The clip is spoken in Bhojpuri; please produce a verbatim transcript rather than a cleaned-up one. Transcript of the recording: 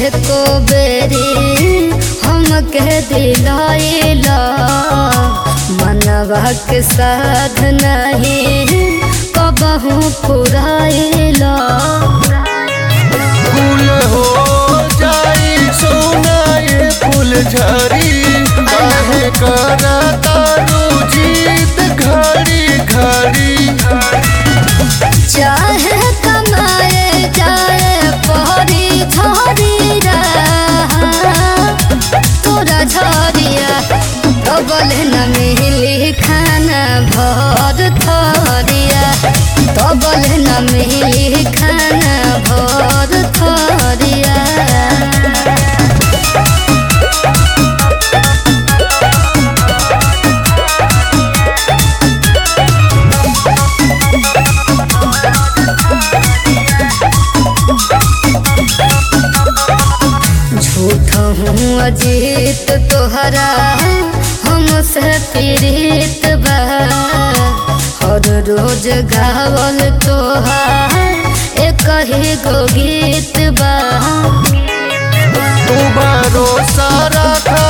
एको बेरी हमके दिलाइला मनवा के साध नहीं कबहू पुराइला। फूल हो जाई सोना ये फूल झरी काहे करा तारू जीत घड़ी घड़ी। चाहे कमाए जाए पहरी झरिया तोरा झरिया डबल न मिली खाना भर थरिया डबल न मिली खाना भर थरिया। झूठ हूँ अजीत तोहरा हमसे पीड़ित बा हर रोज गावल तोहार एक ही गो गीत बा। तू भरोसा रखा